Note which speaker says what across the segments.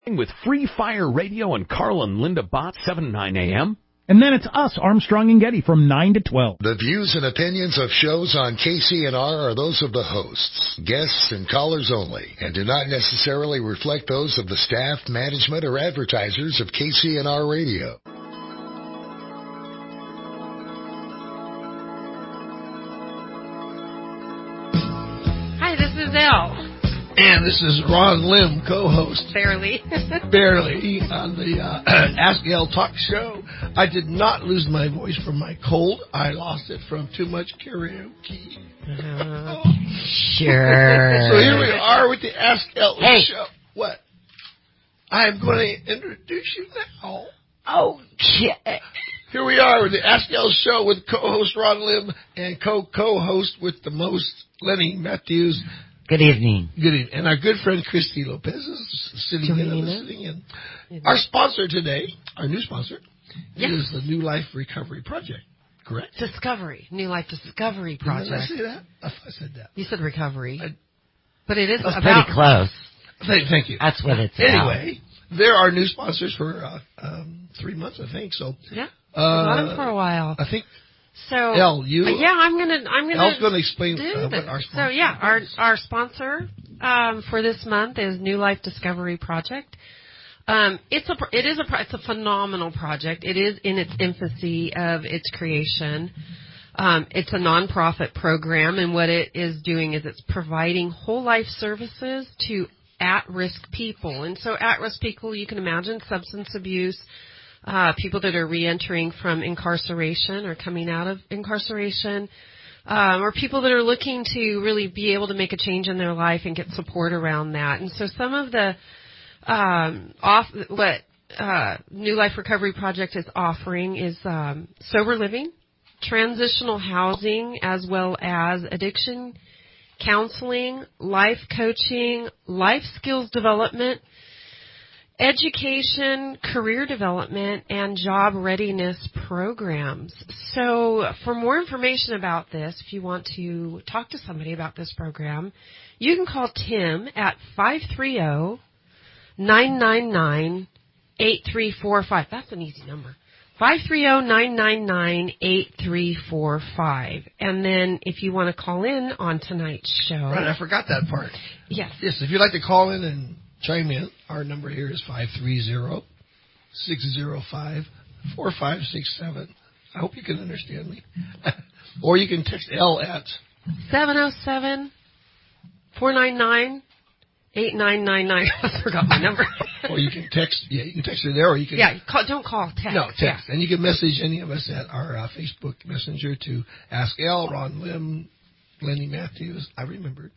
Speaker 1: With Free Fire Radio and Carl and Linda Bott, 7 to 9 a.m.
Speaker 2: And then it's us, Armstrong and Getty, from 9 to 12.
Speaker 3: The views and opinions of shows on KCNR are those of the hosts, guests, and callers only, and do not necessarily reflect those of the staff, management, or advertisers of KCNR Radio.
Speaker 4: Hi, this is Elle.
Speaker 5: And this is Ron Lim, co-host.
Speaker 4: Barely.
Speaker 5: Barely, on the Ask Elle Talk Show. I did not lose my voice from my cold. I lost it from too much karaoke.
Speaker 6: Sure.
Speaker 5: So here we are with the Ask Elle Show. What? I'm going to introduce you now.
Speaker 6: Okay.
Speaker 5: Here we are with the Ask Elle Show with co-host Ron Lim and co-host with the most, Lenny Matthews.
Speaker 6: Good evening.
Speaker 5: Good evening. And our good friend Christy Lopez is sitting in. Our sponsor today, our new sponsor, is the New Life Recovery Project, correct?
Speaker 4: Discovery. New Life Discovery Project.
Speaker 5: Did I say that? I thought I said that.
Speaker 4: You said recovery. But it is
Speaker 6: That's
Speaker 4: about...
Speaker 6: pretty close.
Speaker 5: Thank you.
Speaker 6: That's what it's about.
Speaker 5: Anyway, they're our new sponsors for 3 months, I think. So
Speaker 4: yeah. We've got them for a while.
Speaker 5: I think...
Speaker 4: So
Speaker 5: Elle, you?
Speaker 4: Yeah, I'm gonna.
Speaker 5: Elle's going to explain what our sponsor.
Speaker 4: So yeah, our sponsor for this month is New Life Discovery Project. It's a phenomenal project. It is in its infancy of its creation. It's a nonprofit program, and what it is doing is it's providing whole life services to at-risk people. And so at-risk people, you can imagine substance abuse. People that are reentering from incarceration or coming out of incarceration, or people that are looking to really be able to make a change in their life and get support around that. And so some of the what New Life Recovery Project is offering is sober living, transitional housing, as well as addiction counseling, life coaching, life skills development, education, career development, and job readiness programs. So for more information about this, if you want to talk to somebody about this program, you can call Tim at 530-999-8345. That's an easy number. 530-999-8345. And then if you want to call in on tonight's show.
Speaker 5: Right, I forgot that part.
Speaker 4: Yes.
Speaker 5: Yes, if you'd like to call in and chime in, our number here is 530-605-4567. I hope you can understand me. Or you can text Elle at
Speaker 4: 707-499-8999. I forgot my number.
Speaker 5: Or you can text. Yeah, you can text her there, or you can.
Speaker 4: Yeah, don't call. Text.
Speaker 5: No, text. Yeah. And you can message any of us at our Facebook Messenger to Ask Elle, Ron Lim, Lenny Matthews. I remembered.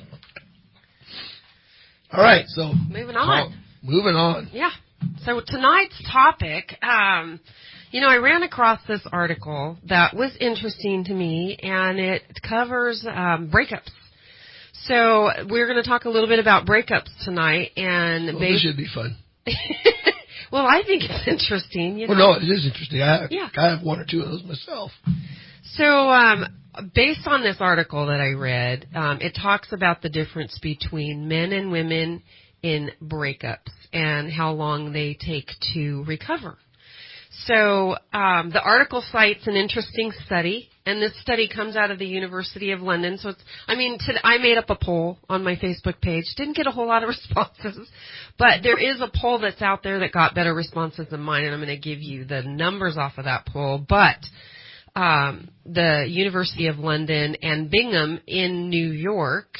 Speaker 5: All right, so
Speaker 4: moving on.
Speaker 5: Yeah.
Speaker 4: So tonight's topic, I ran across this article that was interesting to me, and it covers breakups. So we're going to talk a little bit about breakups tonight, and
Speaker 5: this should be fun.
Speaker 4: Well, I think it's interesting.
Speaker 5: Well, no, it is interesting. I have one or two of those myself.
Speaker 4: So, based on this article that I read, it talks about the difference between men and women in breakups and how long they take to recover. So the article cites an interesting study, and this study comes out of the University of London. So I made up a poll on my Facebook page. Didn't get a whole lot of responses, but there is a poll that's out there that got better responses than mine, and I'm going to give you the numbers off of that poll. But the University of London and Bingham in New York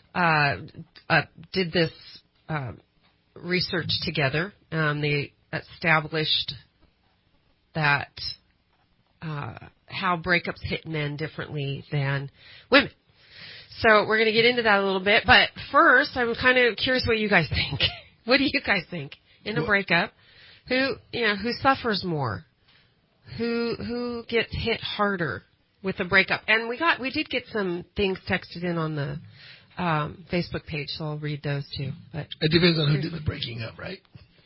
Speaker 4: did this research together. They established that how breakups hit men differently than women. So we're going to get into that a little bit. But first, I'm kind of curious what you guys think. What do you guys think in a breakup? Who suffers more? Who gets hit harder with a breakup? And we did get some things texted in on the Facebook page, so I'll read those too. But
Speaker 5: it depends on who did the breaking up, right?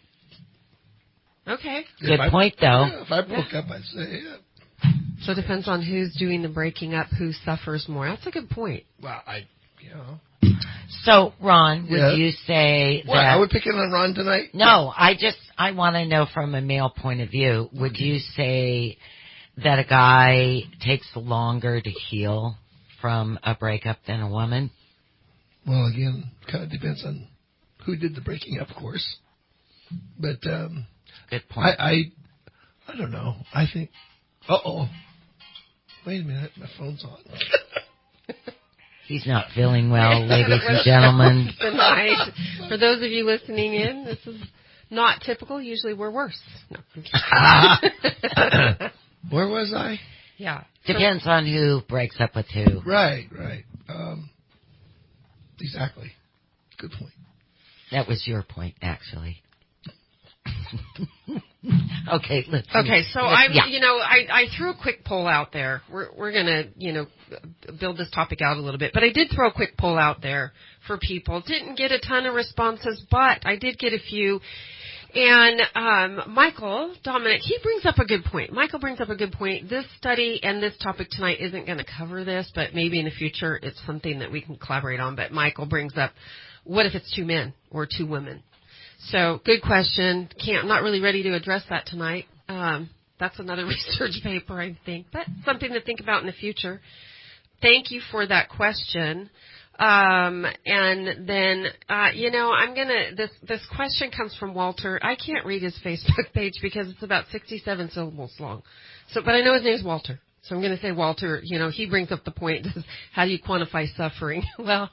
Speaker 4: Okay.
Speaker 6: Good point, though.
Speaker 5: Yeah, if I broke up, I'd say,
Speaker 4: So it depends on who's doing the breaking up, who suffers more. That's a good point.
Speaker 5: Well, Yeah.
Speaker 6: So, Ron, would you say that...
Speaker 5: What, are we picking on Ron tonight?
Speaker 6: No, I want to know from a male point of view, would you say that a guy takes longer to heal from a breakup than a woman?
Speaker 5: Well, again, kind of depends on who did the breaking up, of course. But
Speaker 6: good point.
Speaker 5: I don't know. I think... Wait a minute, my phone's on.
Speaker 6: He's not feeling well, ladies and gentlemen.
Speaker 4: Tonight. For those of you listening in, this is not typical. Usually we're worse. No.
Speaker 5: Where was I?
Speaker 4: Yeah.
Speaker 6: Depends on who breaks up with who.
Speaker 5: Right. Exactly. Good point.
Speaker 6: That was your point, actually. Okay, let's.
Speaker 4: Okay, so I threw a quick poll out there. We're gonna, build this topic out a little bit, but I did throw a quick poll out there for people. Didn't get a ton of responses, but I did get a few. And Michael Dominic, he brings up a good point. Michael brings up a good point. This study and this topic tonight isn't going to cover this, but maybe in the future it's something that we can collaborate on. But Michael brings up, what if it's 2 men or 2 women? So, good question. I'm not really ready to address that tonight. That's another research paper, I think, but something to think about in the future. Thank you for that question. And then, this question comes from Walter. I can't read his Facebook page because it's about 67 syllables long. So, but I know his name is Walter. So I'm going to say Walter, he brings up the point, how do you quantify suffering? Well,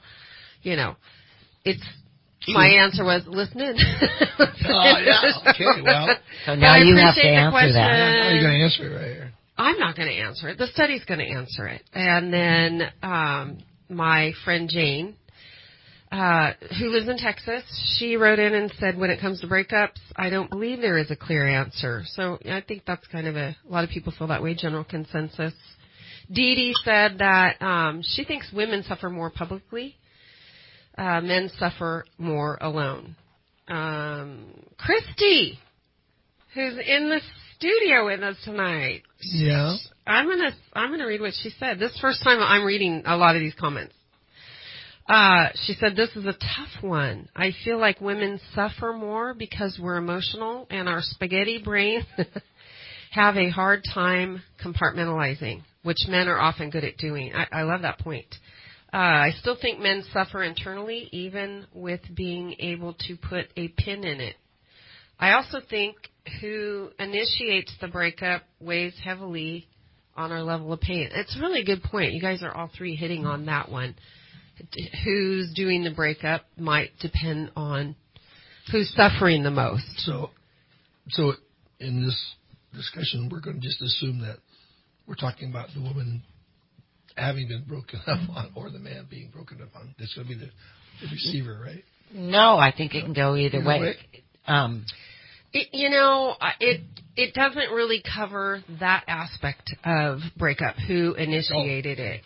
Speaker 4: my answer was, listen in.
Speaker 5: Yeah. Okay, well.
Speaker 6: So now you have to answer that.
Speaker 5: Now you're going to answer it right here.
Speaker 4: I'm not going to answer it. The study's going to answer it. And then my friend Jane, who lives in Texas, she wrote in and said, when it comes to breakups, I don't believe there is a clear answer. So I think that's kind of a lot of people feel that way, general consensus. Dee Dee said that she thinks women suffer more publicly. Men suffer more alone. Christy, who's in the studio with us tonight.
Speaker 5: Yeah.
Speaker 4: I'm gonna read what she said. This is the first time I'm reading a lot of these comments. She said, this is a tough one. I feel like women suffer more because we're emotional and our spaghetti brains have a hard time compartmentalizing, which men are often good at doing. I love that point. I still think men suffer internally, even with being able to put a pin in it. I also think who initiates the breakup weighs heavily on our level of pain. It's a really good point. You guys are all three hitting on that one. Who's doing the breakup might depend on who's suffering the most.
Speaker 5: So in this discussion, we're going to just assume that we're talking about the woman having been broken up on, or the man being broken up on. That's going to be the receiver, right?
Speaker 6: No, I think it can go either way.
Speaker 4: It doesn't really cover that aspect of breakup, who initiated it.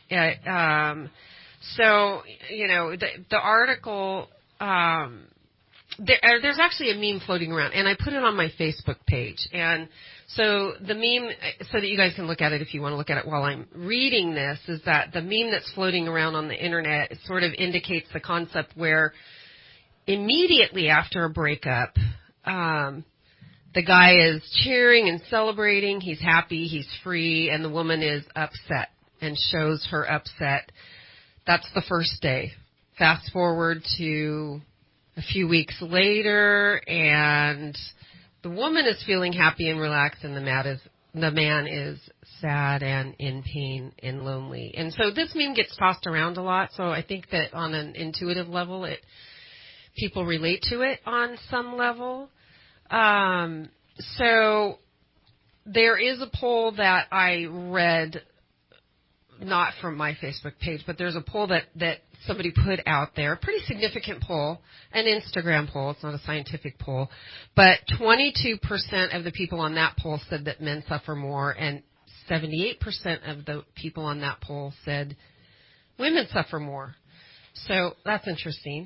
Speaker 4: The article, there's actually a meme floating around, and I put it on my Facebook page. And so the meme, so that you guys can look at it if you want to look at it while I'm reading this, is that the meme that's floating around on the internet sort of indicates the concept where immediately after a breakup, the guy is cheering and celebrating. He's happy, he's free, and the woman is upset and shows her upset. That's the first day. Fast forward to a few weeks later, and the woman is feeling happy and relaxed, and the man is sad and in pain and lonely. And so this meme gets tossed around a lot, so I think that on an intuitive level, people relate to it on some level. So there is a poll that I read, not from my Facebook page, but there's a poll that somebody put out there, a pretty significant poll, an Instagram poll. It's not a scientific poll, but 22% of the people on that poll said that men suffer more, and 78% of the people on that poll said women suffer more. So that's interesting.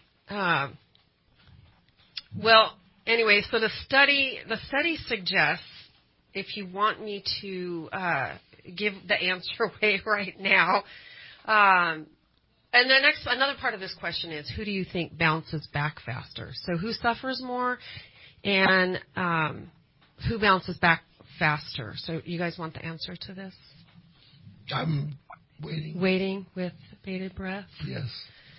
Speaker 4: Anyway, so the study suggests, if you want me to give the answer away right now, And another part of this question is, who do you think bounces back faster? So who suffers more, and who bounces back faster? So you guys want the answer to this?
Speaker 5: I'm waiting.
Speaker 4: Waiting with bated breath?
Speaker 5: Yes.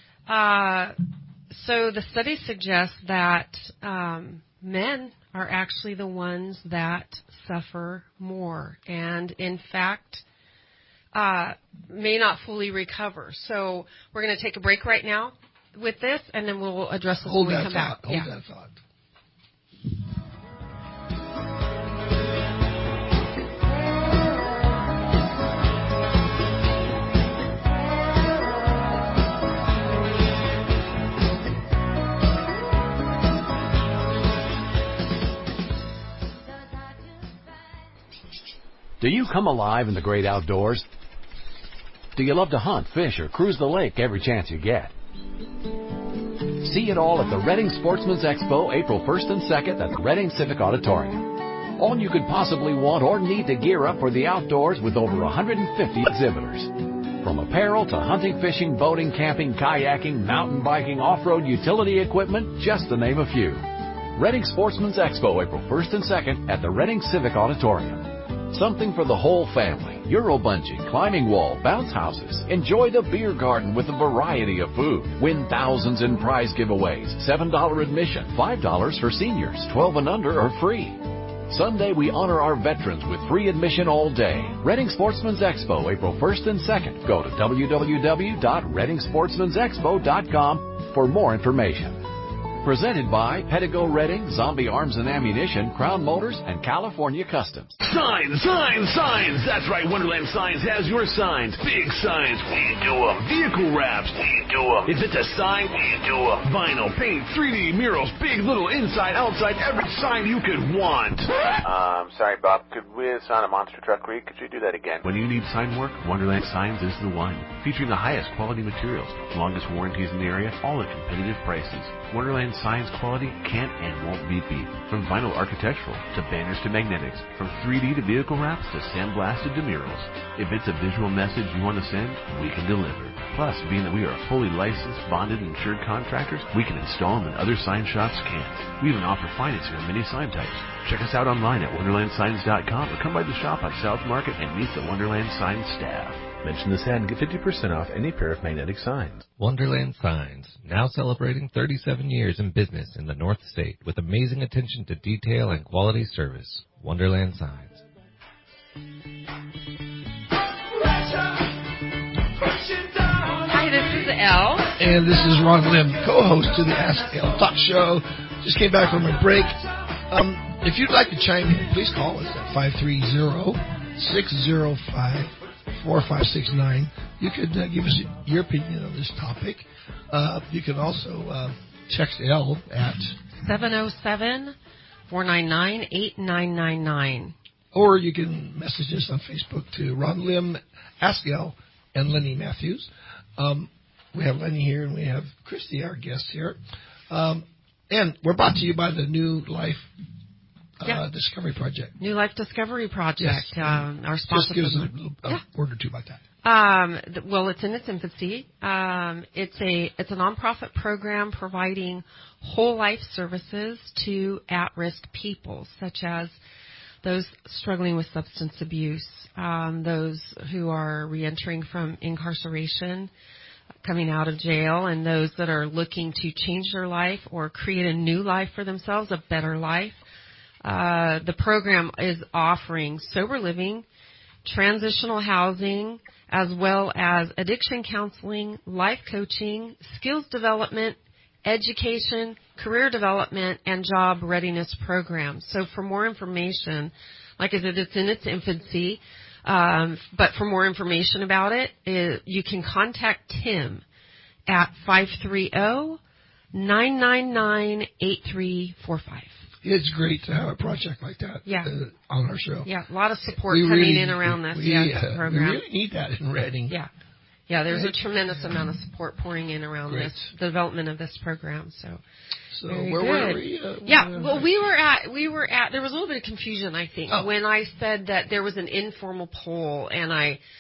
Speaker 4: So the study suggests that men are actually the ones that suffer more, and in fact may not fully recover. So we're going to take a break right now with this, and then we'll address this when we come back.
Speaker 5: Hold that thought.
Speaker 1: Do you come alive in the great outdoors? Do you love to hunt, fish, or cruise the lake every chance you get? See it all at the Reading Sportsman's Expo, April 1st and 2nd at the Reading Civic Auditorium. All you could possibly want or need to gear up for the outdoors with over 150 exhibitors. From apparel to hunting, fishing, boating, camping, kayaking, mountain biking, off-road utility equipment, just to name a few. Reading Sportsman's Expo, April 1st and 2nd at the Reading Civic Auditorium. Something for the whole family. Euro bungee, climbing wall, bounce houses. Enjoy the beer garden with a variety of food. Win thousands in prize giveaways. $7 admission, $5 for seniors. 12 and under are free. Sunday, we honor our veterans with free admission all day. Reading Sportsman's Expo, April 1st and 2nd. Go to www.readingsportsmansexpo.com for more information. Presented by Pedigo Reading, Zombie Arms and Ammunition, Crown Motors, and California Customs.
Speaker 7: Signs! That's right, Wonderland Signs has your signs. Big signs, we do them. Vehicle wraps, we do them. If it's a sign, we do them. Vinyl, paint, 3D murals, big, little, inside, outside, every sign you could want.
Speaker 8: Sorry, Bob, could we assign a monster truck read? Could you do that again?
Speaker 7: When you need sign work, Wonderland Signs is the one. Featuring the highest quality materials, longest warranties in the area, all at competitive prices. Wonderland Signs quality can't and won't be beat. From vinyl architectural to banners to magnetics, from 3D to vehicle wraps to sandblasted to murals. If it's a visual message you want to send, we can deliver. Plus, being that we are fully licensed, bonded, and insured contractors, we can install them and other sign shops can't. We even offer financing on many sign types. Check us out online at wonderlandsigns.com or come by the shop on South Market and meet the Wonderland Signs staff.
Speaker 9: Mention this ad and get 50% off any pair of magnetic signs.
Speaker 10: Wonderland Signs, now celebrating 37 years in business in the North State with amazing attention to detail and quality service. Wonderland Signs.
Speaker 4: Hi, this is Elle.
Speaker 5: And this is Ron Lim, co-host to the Ask Elle Talk Show. Just came back from a break. If you'd like to chime in, please call us at 530-605-4569. You could give us your opinion on this topic. You can also text Elle at
Speaker 4: 707-499-8999.
Speaker 5: Or you can message us on Facebook to Ron Lim, Ask Elle, and Lenny Matthews. We have Lenny here, and we have Christy, our guest here. And we're brought to you by the New Life Discovery Project.
Speaker 4: New Life Discovery Project.
Speaker 5: Yes.
Speaker 4: Our sponsor.
Speaker 5: Just give us a word or two about that.
Speaker 4: Well, it's in its infancy. It's a nonprofit program providing whole life services to at-risk people, such as those struggling with substance abuse, those who are reentering from incarceration, coming out of jail, and those that are looking to change their life or create a new life for themselves, a better life. The program is offering sober living, transitional housing, as well as addiction counseling, life coaching, skills development, education, career development, and job readiness programs. So for more information, like I said, it's in its infancy, but for more information about it, you can contact Tim at 530-999-8345.
Speaker 5: It's great to have a project like that on our show.
Speaker 4: Yeah, a lot of support coming in around this program.
Speaker 5: We really need that in Reading.
Speaker 4: Yeah, there's a tremendous amount of support pouring in around the development of this program. So
Speaker 5: where were we?
Speaker 4: We were at. There was a little bit of confusion, I think, when I said that there was an informal poll, and I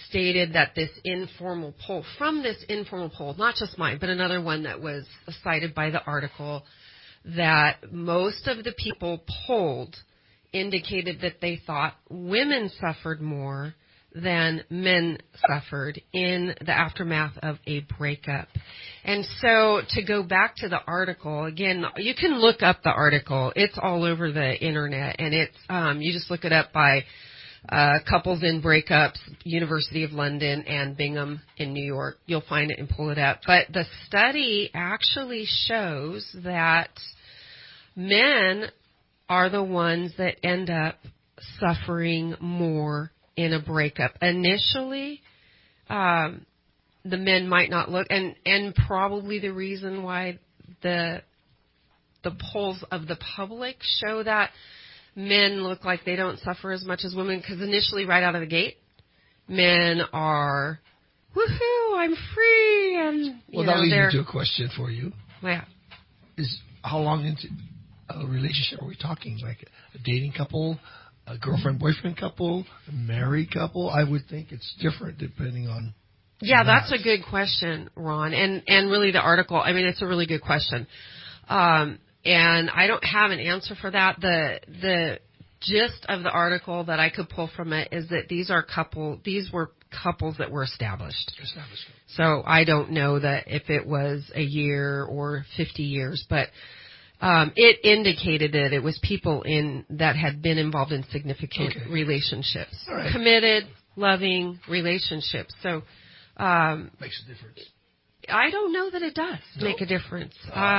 Speaker 4: stated that this informal poll, not just mine, but another one that was cited by the article, that most of the people polled indicated that they thought women suffered more than men suffered in the aftermath of a breakup. And so to go back to the article, again, you can look up the article. It's all over the internet, and it's you just look it up by Couples in Breakups, University of London, and Bingham in New York. You'll find it and pull it up. But the study actually shows that men are the ones that end up suffering more in a breakup. Initially, the men might not look, and probably the reason why the polls of the public show that men look like they don't suffer as much as women, because initially, right out of the gate, men are, woohoo, I'm free, and
Speaker 5: that leads me to a question for you.
Speaker 4: Yeah.
Speaker 5: Is how long into a relationship are we talking? Like a dating couple, a girlfriend-boyfriend couple, a married couple? I would think it's different depending on.
Speaker 4: Yeah, that's a good question, Ron. And really the article, I mean, it's a really good question. And I don't have an answer for that. The gist of the article that I could pull from it is that these were couples that were established. So I don't know that if it was a year or 50 years, but it indicated that it was people that had been involved in significant relationships, committed, loving relationships. So
Speaker 5: makes a difference.
Speaker 4: I don't know that it does make a difference.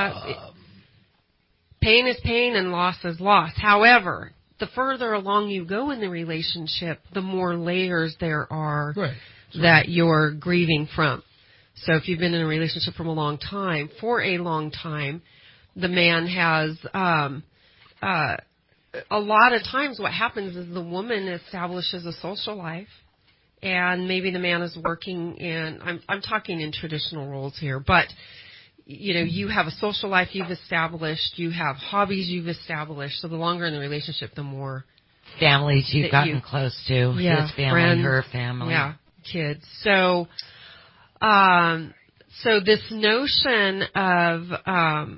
Speaker 4: Pain is pain and loss is loss. However, the further along you go in the relationship, the more layers there are that you're grieving from. So if you've been in a relationship for a long time, the man has, a lot of times what happens is the woman establishes a social life, and maybe the man is working in, I'm talking in traditional roles here, but, you have a social life you've established, you have hobbies you've established, so the longer in the relationship, the more
Speaker 6: families you've gotten close to, his family,
Speaker 4: friends,
Speaker 6: her family.
Speaker 4: Yeah, kids. So this notion of,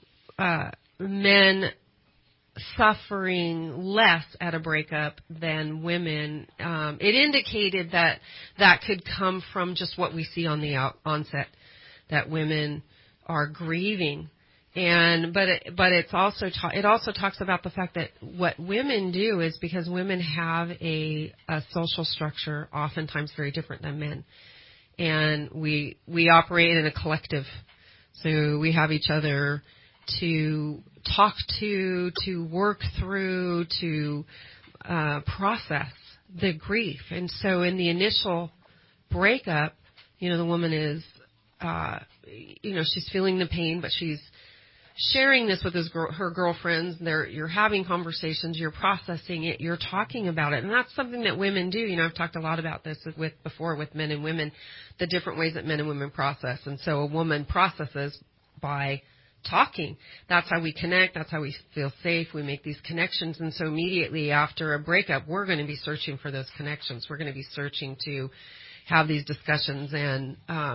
Speaker 4: men suffering less at a breakup than women, it indicated that could come from just what we see on the onset, that women are grieving, but it also talks about the fact that what women do is because women have a social structure oftentimes very different than men, and we operate in a collective, so we have each other to talk to work through, to process the grief. And so in the initial breakup, the woman is, she's feeling the pain, but she's sharing this with her girlfriends. You're having conversations, you're processing it, you're talking about it. And that's something that women do. I've talked a lot about this before with men and women, the different ways that men and women process. And so a woman processes by talking. That's how we connect. That's how we feel safe. We make these connections. And so immediately after a breakup, we're going to be searching for those connections. We're going to be searching to have these discussions and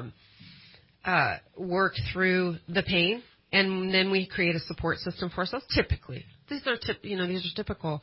Speaker 4: work through the pain. And then we create a support system for ourselves. Typically, these are typical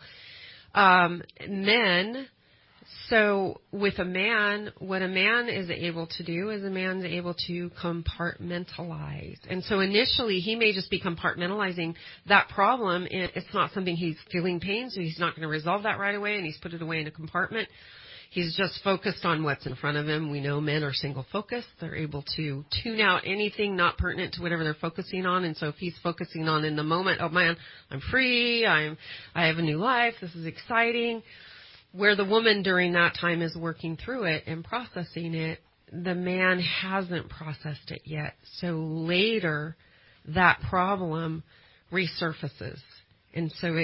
Speaker 4: men. So with a man, what a man is able to do is a man's able to compartmentalize. And so initially he may just be compartmentalizing that problem. It's not something he's feeling pain, so he's not going to resolve that right away, and he's put it away in a compartment. He's just focused on what's in front of him. We know men are single focused. They're able to tune out anything not pertinent to whatever they're focusing on. And so if he's focusing on in the moment, oh man, I'm free, I have a new life, this is exciting. Where the woman during that time is working through it and processing it, the man hasn't processed it yet. So later, that problem resurfaces. And so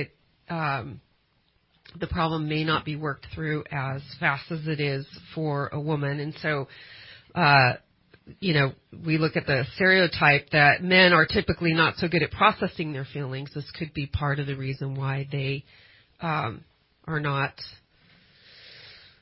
Speaker 4: the problem may not be worked through as fast as it is for a woman. And so, we look at the stereotype that men are typically not so good at processing their feelings. This could be part of the reason why they are not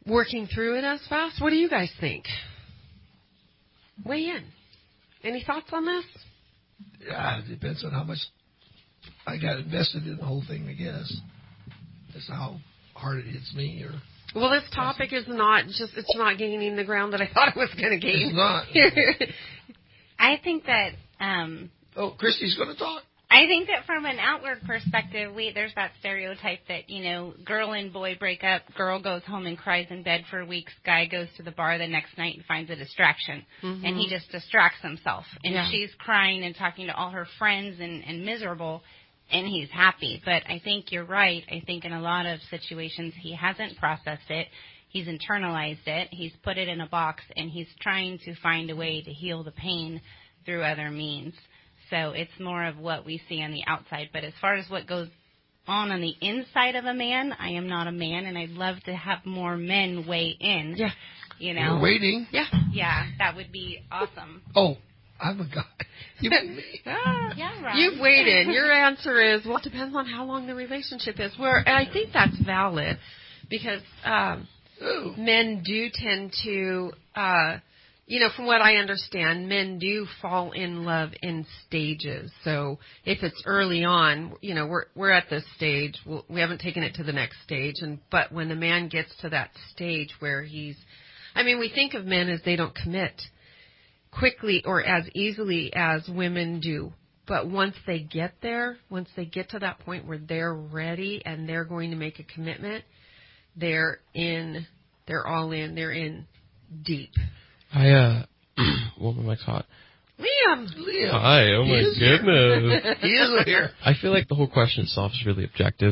Speaker 4: working through it as fast. What do you guys think? Weigh in. Any thoughts on this?
Speaker 5: Yeah, it depends on how much I got invested in the whole thing, I guess. That's how hard it hits me. Or
Speaker 4: well, this topic is not just, it's not gaining the ground that I thought it was going to gain.
Speaker 5: It's not.
Speaker 11: I think that...
Speaker 5: Christy's going to talk.
Speaker 11: I think that from an outward perspective, there's that stereotype that, girl and boy break up, girl goes home and cries in bed for weeks, guy goes to the bar the next night and finds a distraction. Mm-hmm. And he just distracts himself. And she's crying and talking to all her friends and miserable, and he's happy. But I think you're right. I think in a lot of situations he hasn't processed it. He's internalized it. He's put it in a box, and he's trying to find a way to heal the pain through other means. So it's more of what we see on the outside. But as far as what goes on the inside of a man, I am not a man, and I'd love to have more men weigh in.
Speaker 4: Yeah.
Speaker 5: You're waiting.
Speaker 4: Yeah.
Speaker 11: Yeah, that would be awesome.
Speaker 5: Oh, I'm a guy. You mean me?
Speaker 11: Yeah, right.
Speaker 4: You've weighed in. Your answer is, well, it depends on how long the relationship is. Where I think that's valid because men do tend to... from what I understand, men do fall in love in stages. So if it's early on, we're at this stage. We haven't taken it to the next stage. But when the man gets to that stage where we think of men as they don't commit quickly or as easily as women do. But once they get there, once they get to that point where they're ready and they're going to make a commitment, they're all in, they're in deep.
Speaker 12: What am I caught?
Speaker 4: Liam.
Speaker 12: Hi, oh my goodness.
Speaker 5: He is here.
Speaker 12: I feel like the whole question itself is really objective.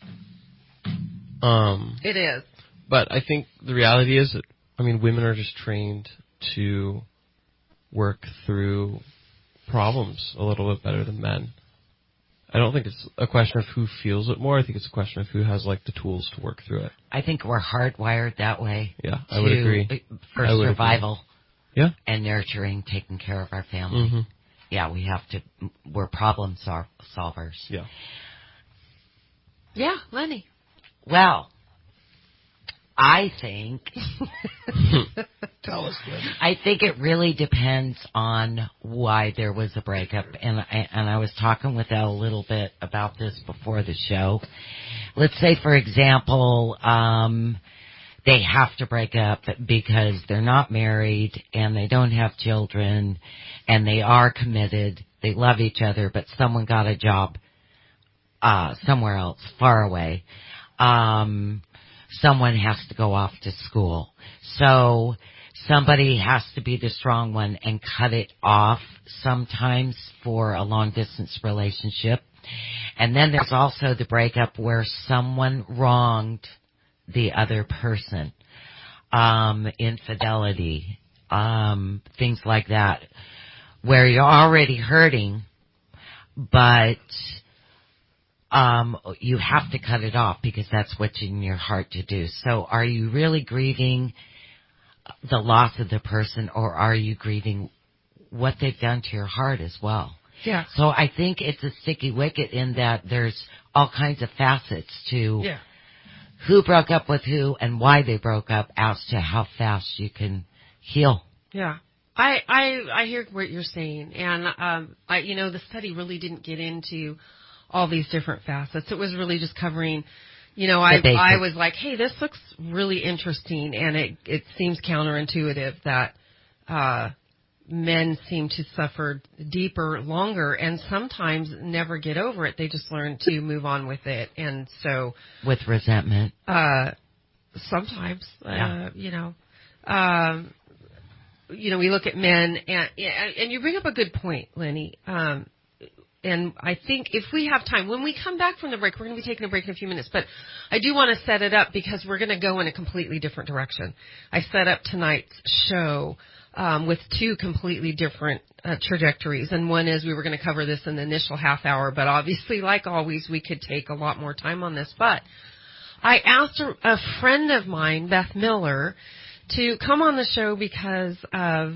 Speaker 4: It is.
Speaker 12: But I think the reality is that, women are just trained to work through problems a little bit better than men. I don't think it's a question of who feels it more. I think it's a question of who has, the tools to work through it.
Speaker 6: I think we're hardwired that way.
Speaker 12: Yeah, I would agree.
Speaker 6: For survival.
Speaker 12: Agree. Yeah.
Speaker 6: And nurturing, taking care of our family.
Speaker 12: Mm-hmm.
Speaker 6: Yeah, we're problem solvers.
Speaker 12: Yeah.
Speaker 4: Yeah, Lenny.
Speaker 6: Well, I think...
Speaker 5: Tell us, Lenny.
Speaker 6: I think it really depends on why there was a breakup. And I was talking with Elle a little bit about this before the show. Let's say, for example... they have to break up because they're not married and they don't have children and they are committed. They love each other, but someone got a job somewhere else, far away. Someone has to go off to school. So somebody has to be the strong one and cut it off sometimes for a long-distance relationship. And then there's also the breakup where someone wronged the other person, infidelity, things like that, where you're already hurting, but you have to cut it off because that's what's in your heart to do. So are you really grieving the loss of the person, or are you grieving what they've done to your heart as well?
Speaker 4: Yeah.
Speaker 6: So I think it's a sticky wicket in that there's all kinds of facets to who broke up with who and why they broke up as to how fast you can heal.
Speaker 4: Yeah. I hear what you're saying. And, the study really didn't get into all these different facets. It was really just covering, I was like, hey, this looks really interesting. And it seems counterintuitive that, men seem to suffer deeper, longer, and sometimes never get over it. They just learn to move on with it. And so...
Speaker 6: with resentment.
Speaker 4: Sometimes, we look at men, and you bring up a good point, Lenny. And I think if we have time, when we come back from the break, we're going to be taking a break in a few minutes, but I do want to set it up because we're going to go in a completely different direction. I set up tonight's show with two completely different trajectories. And one is we were going to cover this in the initial half hour, but obviously, like always, we could take a lot more time on this. But I asked a friend of mine, Beth Miller, to come on the show because of,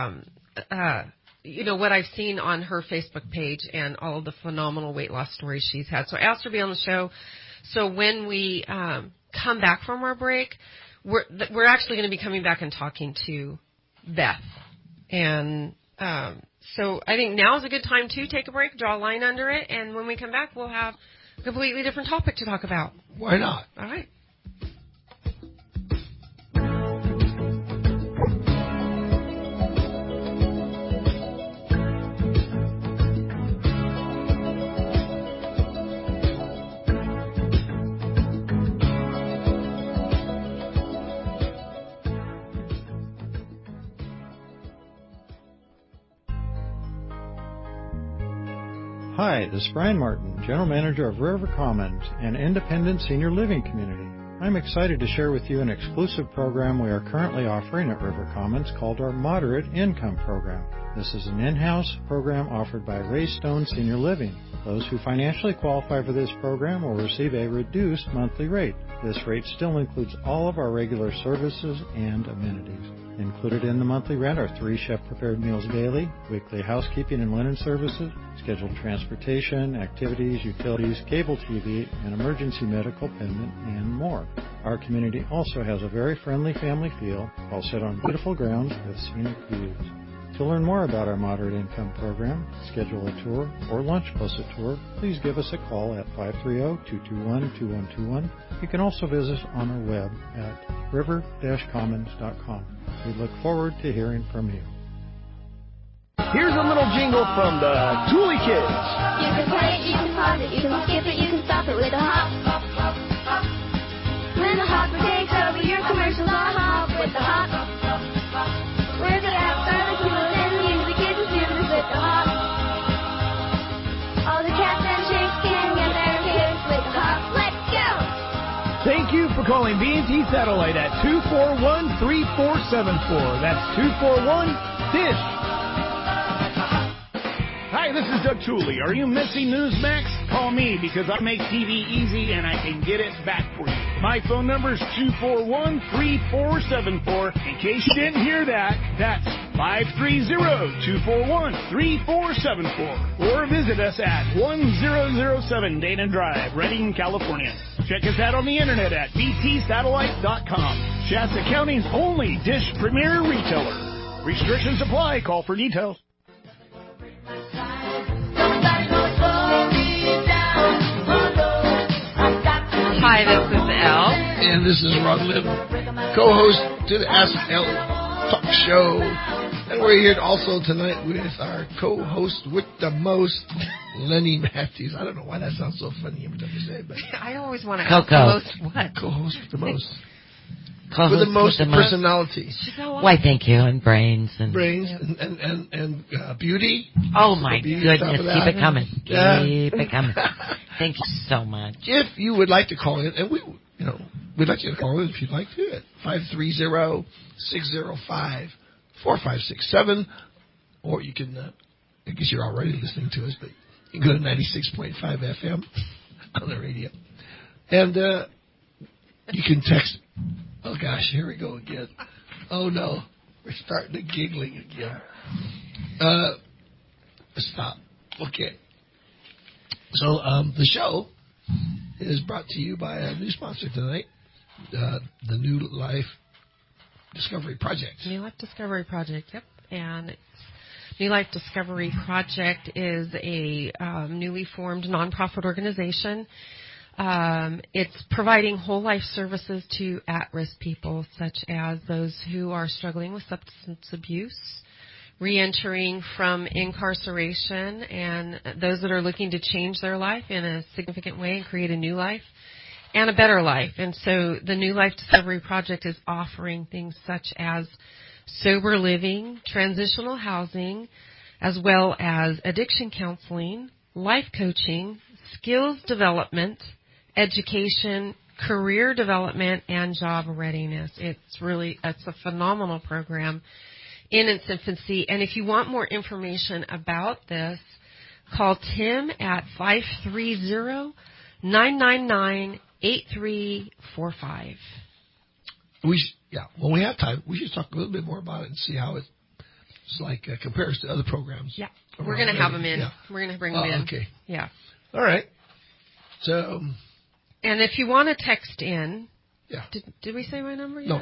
Speaker 4: what I've seen on her Facebook page and all of the phenomenal weight loss stories she's had. So I asked her to be on the show. So when we come back from our break, we're actually going to be coming back and talking to Beth. And so I think now is a good time to take a break, draw a line under it, and when we come back, we'll have a completely different topic to talk about.
Speaker 5: Why not?
Speaker 4: All right.
Speaker 13: Hi, this is Brian Martin, General Manager of River Commons, an independent senior living community. I'm excited to share with you an exclusive program we are currently offering at River Commons called our Moderate Income Program. This is an in-house program offered by Ray Stone Senior Living. Those who financially qualify for this program will receive a reduced monthly rate. This rate still includes all of our regular services and amenities. Included in the monthly rent are 3 chef-prepared meals daily, weekly housekeeping and linen services, scheduled transportation, activities, utilities, cable TV, and emergency medical payment, and more. Our community also has a very friendly family feel, all set on beautiful grounds with scenic views. To learn more about our Moderate Income Program, schedule a tour, or launch us a tour, please give us a call at 530-221-2121. You can also visit us on our web at river-commons.com. We look forward to hearing from you.
Speaker 14: Here's a little jingle from the Thule Kids.
Speaker 15: You can play it, you can pause it, you can skip it, you can stop it with a hop. When the hopper takes over, your commercials are hop with the hop. Where the apps are the coolest and the music is the soothest with the hop. All the cats and chicks can get their kicks with the hop. Let's go!
Speaker 14: Thank you for calling B&T Satellite at 241-3474. That's 241-DISH. Hi, this is Doug Tooley. Are you missing Newsmax? Call me because I make TV easy and I can get it back for you. My phone number is 241-3474. In case you didn't hear that, that's 530-241-3474. Or visit us at 1007 Dana Drive, Redding, California. Check us out on the internet at btsatellite.com. Shasta County's only Dish Premier retailer. Restrictions apply. Call for details.
Speaker 4: Hi, this is Elle.
Speaker 5: And this is Ron Lim, co-host to the Ask Elle Talk Show. And we're here also tonight with our co-host with the most, Lenny Matthews. I don't know why that sounds so funny every time you say it, but
Speaker 4: I always want to ask the most what?
Speaker 5: Co-host with the most.
Speaker 6: Co-host
Speaker 5: with the most
Speaker 6: with the
Speaker 5: personality.
Speaker 6: Why, thank you. And brains. And
Speaker 5: beauty.
Speaker 6: Oh, my
Speaker 5: beauty
Speaker 6: goodness. Keep it coming.
Speaker 5: Yeah.
Speaker 6: Keep it coming. Thank you so much.
Speaker 5: If you would like to call in, and we'd like you to call in if you'd like to at 530-605-4567, or you can, I guess you're already listening to us, but you can go to 96.5 FM on the radio. And you can text. Oh, gosh, here we go again. Oh, no. We're starting to giggling again. Stop. Okay. So the show is brought to you by a new sponsor tonight, the New Life Discovery Project.
Speaker 4: New Life Discovery Project, yep. And New Life Discovery Project is a newly formed nonprofit organization. It's providing whole life services to at-risk people, such as those who are struggling with substance abuse, re-entering from incarceration, and those that are looking to change their life in a significant way and create a new life and a better life. And so the New Life Discovery Project is offering things such as sober living, transitional housing, as well as addiction counseling, life coaching, skills development, education, career development, and job readiness. It's a phenomenal program in its infancy. And if you want more information about this, call Tim at 530-999-8345.
Speaker 5: When we have time, we should talk a little bit more about it and see how it's compares to other programs.
Speaker 4: Yeah, we're going to have them in. Yeah. We're going to bring them in.
Speaker 5: Okay.
Speaker 4: Yeah.
Speaker 5: All right. So.
Speaker 4: And if you want to text in
Speaker 5: Yeah.
Speaker 4: Did we say my number?
Speaker 5: No.
Speaker 4: Yeah.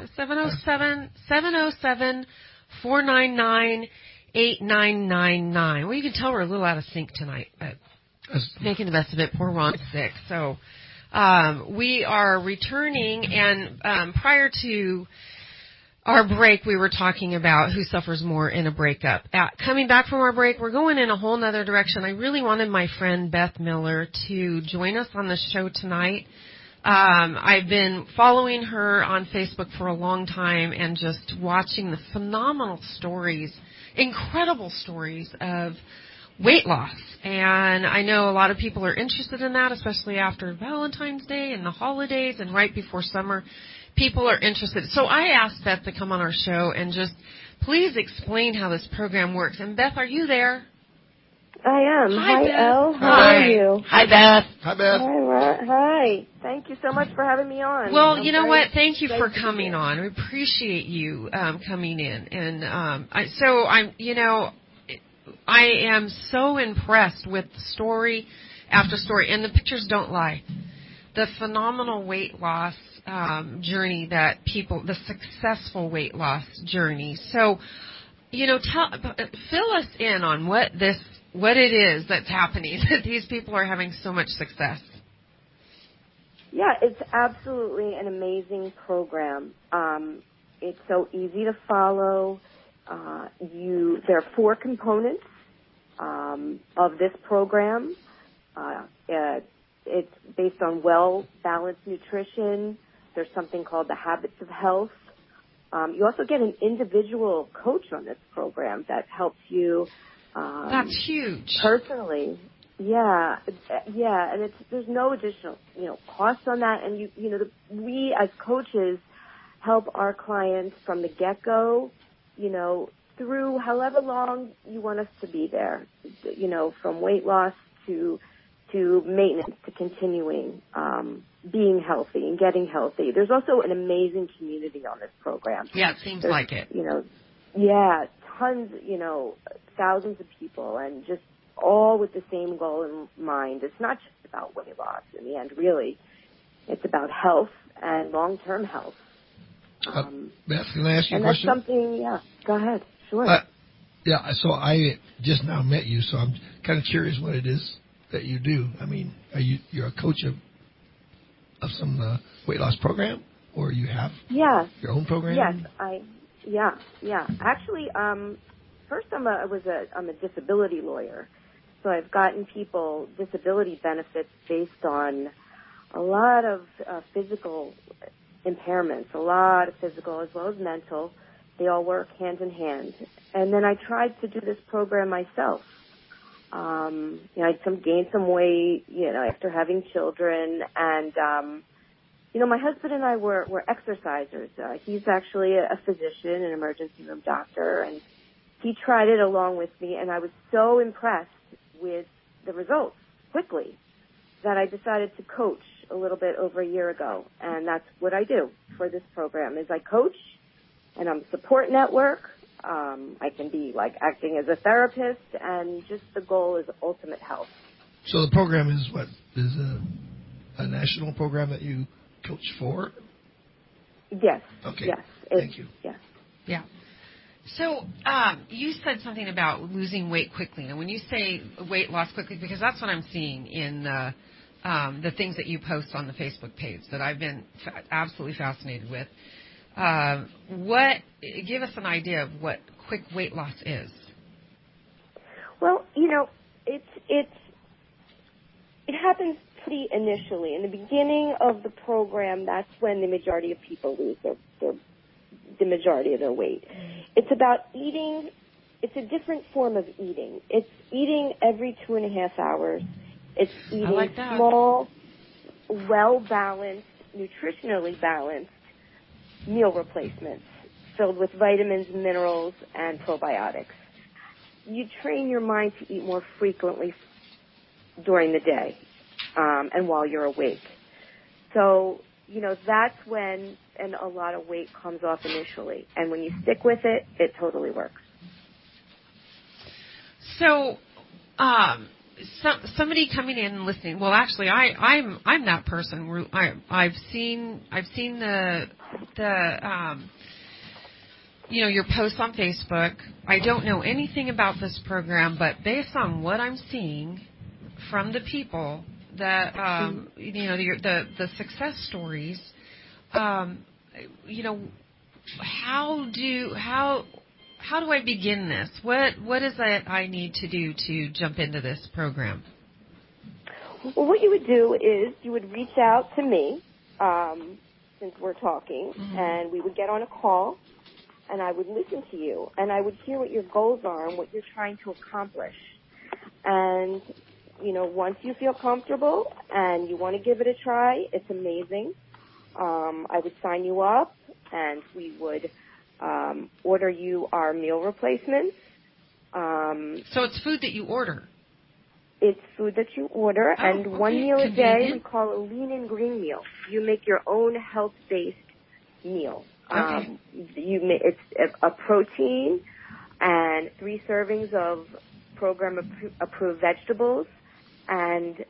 Speaker 4: 707-709-8999. Well, you can tell we're a little out of sync tonight, but making the best of it. Poor Ron's sick. So we are returning, and prior to our break, we were talking about who suffers more in a breakup. Coming back from our break, we're going in a whole nother direction. I really wanted my friend Beth Miller to join us on the show tonight. I've been following her on Facebook for a long time and just watching the phenomenal stories, incredible stories of weight loss. And I know a lot of people are interested in that, especially after Valentine's Day and the holidays and right before summer. People are interested. So I asked Beth to come on our show and just please explain how this program works. And Beth, are you there?
Speaker 16: I am. Hi,
Speaker 4: Beth.
Speaker 16: Elle. How
Speaker 4: Hi.
Speaker 16: are you?
Speaker 6: Hi, Beth.
Speaker 5: Hi, Beth.
Speaker 16: Hi. Thank you so much for having me on.
Speaker 4: Well, you know what? Thank you for coming on. We appreciate you coming in. And I am so impressed with story after story, and the pictures don't lie. The phenomenal weight loss journey that the successful weight loss journey. So, fill us in on what it is that's happening, that these people are having so much success.
Speaker 16: Yeah, it's absolutely an amazing program. It's so easy to follow. There are 4 components of this program. It's based on well-balanced nutrition. There's something called the Habits of Health. You also get an individual coach on this program that helps you.
Speaker 4: That's huge.
Speaker 16: Personally, yeah, and there's no additional, cost on that. And we as coaches help our clients from the get-go, through however long you want us to be there, from weight loss to maintenance to continuing being healthy and getting healthy. There's also an amazing community on this program.
Speaker 4: Yeah, it seems like it.
Speaker 16: Tons, thousands of people, and just all with the same goal in mind. It's not just about weight loss in the end, really. It's about health and long-term health.
Speaker 5: Beth, can I ask you a question?
Speaker 16: And that's something, go ahead. Sure.
Speaker 5: So I just now met you, so I'm kind of curious what it is that you do. I mean, you're a coach of some weight loss program, or you have your own program?
Speaker 16: Yes, Actually, first I'm a disability lawyer, so I've gotten people disability benefits based on a lot of physical impairments, a lot of physical as well as mental. They all work hand in hand. And then I tried to do this program myself. I gained some weight, after having children, and my husband and I were exercisers. He's actually a physician, an emergency room doctor, and he tried it along with me, and I was so impressed with the results quickly that I decided to coach a little bit over a year ago. And that's what I do for this program is I coach, and I'm a support network. I can be acting as a therapist, and just the goal is ultimate health.
Speaker 5: So the program is a national program that you coach for?
Speaker 16: Yes.
Speaker 5: Okay.
Speaker 16: Yes.
Speaker 5: Thank you.
Speaker 16: Yes.
Speaker 4: Yeah. So you said something about losing weight quickly. Now, when you say weight loss quickly, because that's what I'm seeing in the things that you post on the Facebook page that I've been absolutely fascinated with. Give us an idea of what quick weight loss is.
Speaker 16: Well, it happens pretty initially. In the beginning of the program, that's when the majority of people lose the majority of their weight. It's about eating. It's a different form of eating. It's eating every 2.5 hours. It's eating small, well-balanced, nutritionally balanced meal replacements filled with vitamins, minerals, and probiotics. You train your mind to eat more frequently during the day and while you're awake. So, that's when a lot of weight comes off initially. And when you stick with it, it totally works.
Speaker 4: So, somebody coming in and listening. Well, actually, I'm that person. I've seen the your posts on Facebook. I don't know anything about this program, but based on what I'm seeing from the people that the success stories, how do I begin this? What is it I need to do to jump into this program?
Speaker 16: Well, what you would do is you would reach out to me, since we're talking, and we would get on a call, and I would listen to you, and I would hear what your goals are and what you're trying to accomplish. And, once you feel comfortable and you want to give it a try, it's amazing. I would sign you up, and we would order you our meal replacements.
Speaker 4: So it's food that you order?
Speaker 16: It's food that you order, and one meal a day we call a lean and green meal. You make your own health-based meal.
Speaker 4: Okay.
Speaker 16: It's a protein and 3 servings of program-approved vegetables, and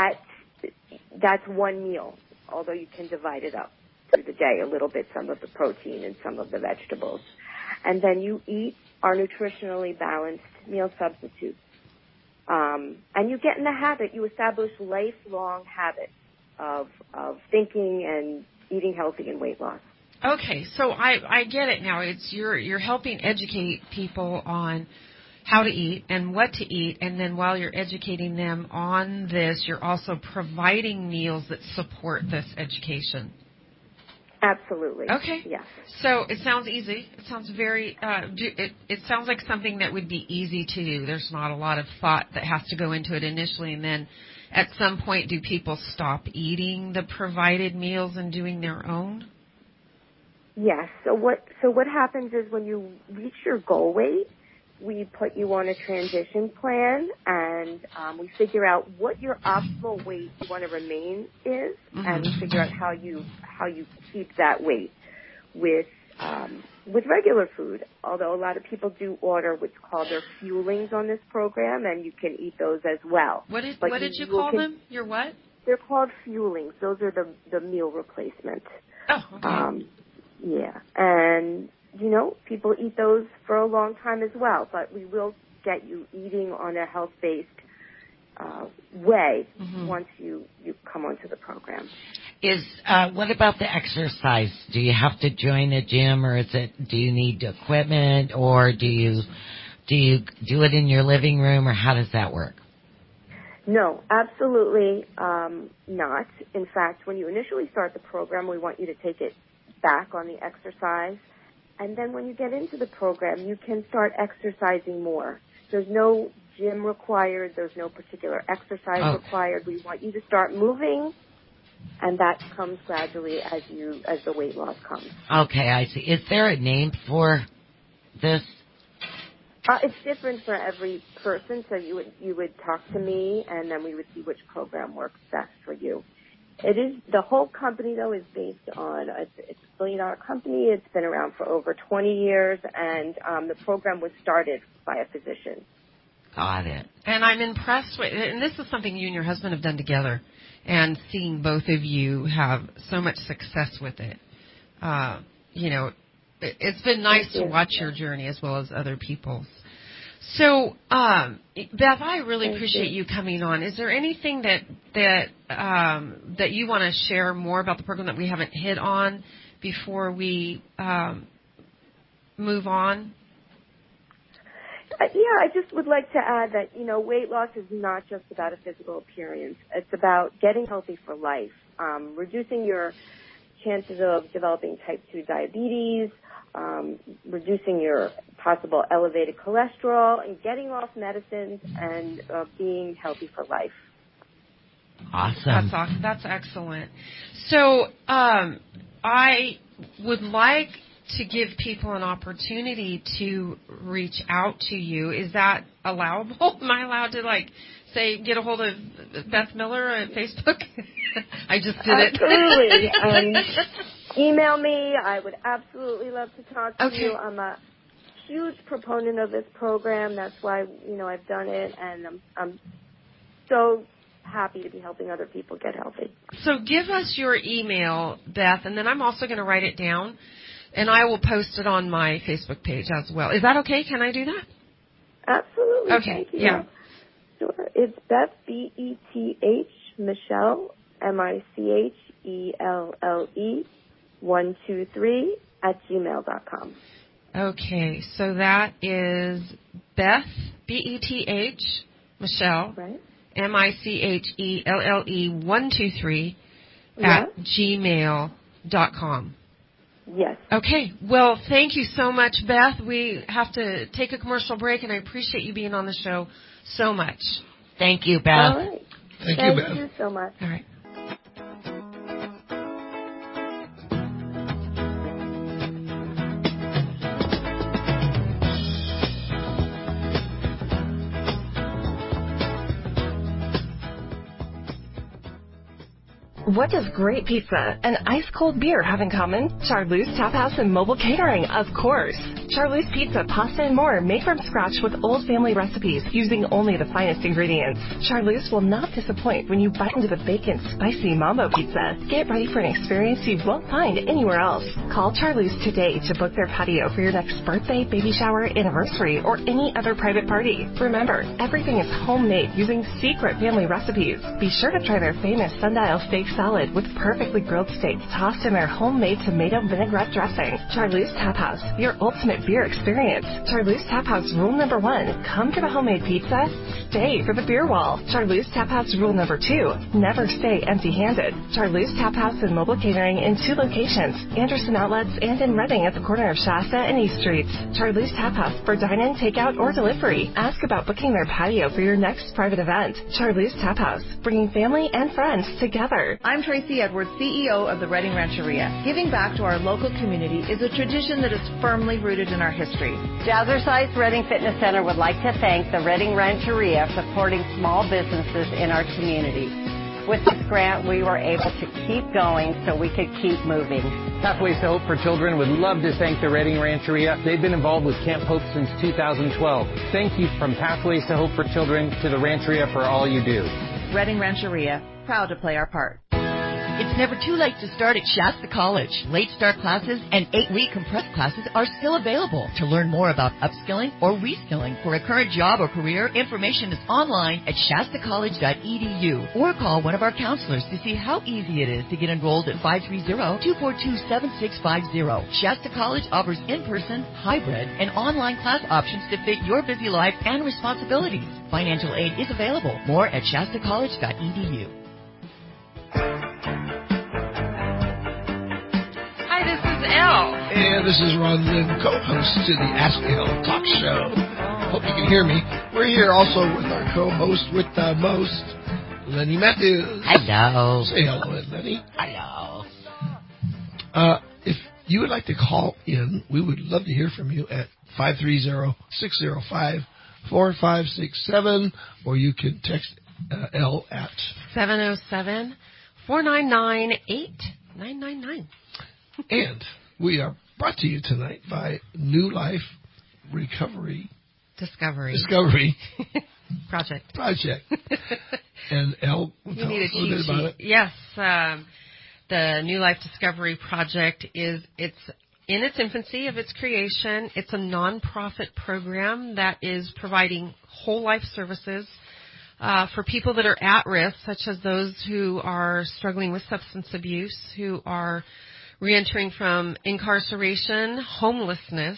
Speaker 16: that's one meal, although you can divide it up through the day a little bit, some of the protein and some of the vegetables. And then you eat our nutritionally balanced meal substitutes. And you get in the habit, you establish lifelong habits of thinking and eating healthy and weight loss.
Speaker 4: Okay, so I get it now. It's you're helping educate people on how to eat and what to eat, and then while you're educating them on this, you're also providing meals that support this education.
Speaker 16: Absolutely.
Speaker 4: Okay.
Speaker 16: Yes.
Speaker 4: So it sounds easy. It sounds very. It sounds like something that would be easy to do. There's not a lot of thought that has to go into it initially, and then at some point, do people stop eating the provided meals and doing their own?
Speaker 16: Yes. So what happens is when you reach your goal weight, we put you on a transition plan, and we figure out what your optimal weight you want to remain is, and we figure out how you keep that weight with regular food. Although a lot of people do order what's called their fuelings on this program, and you can eat those as well.
Speaker 4: What did you call them? Your what?
Speaker 16: They're called fuelings. Those are the meal replacements.
Speaker 4: Oh, okay.
Speaker 16: Yeah, and people eat those for a long time as well, but we will get you eating on a health-based way once you come onto the program.
Speaker 6: What about the exercise? Do you have to join a gym, or do you need equipment, or do you do it in your living room, or how does that work?
Speaker 16: No, absolutely not. In fact, when you initially start the program, we want you to take it back on the exercise. And then when you get into the program, you can start exercising more. There's no gym required. There's no particular exercise required. We want you to start moving, and that comes gradually as the weight loss comes. Okay,
Speaker 6: I see. Is there a name for this?
Speaker 16: It's different for every person. So you would talk to me, and then we would see which program works best for you. The whole company, though, is based on, it's a billion-dollar company. It's been around for over 20 years, and the program was started by a physician.
Speaker 6: Got it.
Speaker 4: And I'm impressed with, and this is something you and your husband have done together, and seeing both of you have so much success with it. It's been nice to watch your journey as well as other people's. So, Beth, I really appreciate you coming on. Is there anything that you want to share more about the program that we haven't hit on before we move on?
Speaker 16: I just would like to add that, weight loss is not just about a physical appearance. It's about getting healthy for life, reducing your chances of developing type 2 diabetes, reducing your possible elevated cholesterol, and getting off medicines and being healthy for life.
Speaker 6: Awesome.
Speaker 4: That's excellent. So I would like to give people an opportunity to reach out to you. Is that allowable? Am I allowed to get a hold of Beth Miller at Facebook? I just did it.
Speaker 16: Absolutely. Email me. I would absolutely love to talk to you. I'm a huge proponent of this program. That's why, I've done it, and I'm so happy to be helping other people get healthy.
Speaker 4: So give us your email, Beth, and then I'm also going to write it down, and I will post it on my Facebook page as well. Is that okay? Can I do that?
Speaker 16: Absolutely.
Speaker 4: Okay.
Speaker 16: Thank you.
Speaker 4: Yeah.
Speaker 16: Sure. It's Beth, Beth, Michelle, Michelle, 123 @gmail.com.
Speaker 4: Okay. So that is Beth, Beth, Michelle,
Speaker 16: right.
Speaker 4: Michelle 123 @gmail.com.
Speaker 16: Yes.
Speaker 4: Okay. Well, thank you so much, Beth. We have to take a commercial break, and I appreciate you being on the show so much.
Speaker 6: Thank you, Beth.
Speaker 16: All right.
Speaker 5: Thank you, Beth.
Speaker 16: Thank you so much.
Speaker 4: All right.
Speaker 17: What does great pizza and ice-cold beer have in common? Charlie's Tap House and Mobile Catering, of course. Charlie's Pizza, pasta, and more made from scratch with old family recipes using only the finest ingredients. Charlie's will not disappoint when you bite into the bacon spicy mambo pizza. Get ready for an experience you won't find anywhere else. Call Charlie's today to book their patio for your next birthday, baby shower, anniversary, or any other private party. Remember, everything is homemade using secret family recipes. Be sure to try their famous sundial steak salad with perfectly grilled steaks tossed in their homemade tomato vinaigrette dressing. Charlie's Tap House, your ultimate beer experience. Charlie's Tap House rule number 1, come for the homemade pizza, stay for the beer wall. Charlie's Tap House rule number 2, never stay empty-handed. Charlie's Tap House and Mobile Catering in 2 locations, Anderson Outlets and in Reading at the corner of Shasta and East Streets. Charlie's Tap House for dine-in, takeout, or delivery. Ask about booking their patio for your next private event. Charlie's Tap House, bringing family and friends together.
Speaker 18: I'm Tracy Edwards, CEO of the Reading Rancheria. Giving back to our local community is a tradition that is firmly rooted in our history.
Speaker 19: Jazzercise Reading Fitness Center would like to thank the Reading Rancheria for supporting small businesses in our community. With this grant, we were able to keep going so we could keep moving.
Speaker 20: Pathways to Hope for Children would love to thank the Reading Rancheria. They've been involved with Camp Hope since 2012. Thank you from Pathways to Hope for Children to the Rancheria for all you do.
Speaker 18: Reading Rancheria, proud to play our part.
Speaker 21: It's never too late to start at Shasta College. Late start classes and 8-week compressed classes are still available. To learn more about upskilling or reskilling for a current job or career, information is online at shastacollege.edu or call one of our counselors to see how easy it is to get enrolled at 530-242-7650. Shasta College offers in-person, hybrid, and online class options to fit your busy life and responsibilities. Financial aid is available. More at shastacollege.edu.
Speaker 4: Hi, this is Elle.
Speaker 5: And this is Ron Lynn, co-host to the Ask Elle Talk Show. Hope you can hear me. We're here also with our co-host with the most, Lenny Matthews.
Speaker 6: Hello.
Speaker 5: Say hello, Lenny.
Speaker 6: Hello.
Speaker 5: If you would like to call in, we would love to hear from you at 530-605-4567, or you can text Elle at
Speaker 4: 707-499-8999.
Speaker 5: And we are brought to you tonight by New Life Recovery
Speaker 4: Discovery Project.
Speaker 5: And Elle will
Speaker 4: you
Speaker 5: tell
Speaker 4: need
Speaker 5: us
Speaker 4: a
Speaker 5: a little bit about it.
Speaker 4: Yes, the New Life Discovery Project it's in its infancy of its creation. It's a nonprofit program that is providing whole life services for people that are at risk, such as those who are struggling with substance abuse, who are reentering from incarceration, homelessness,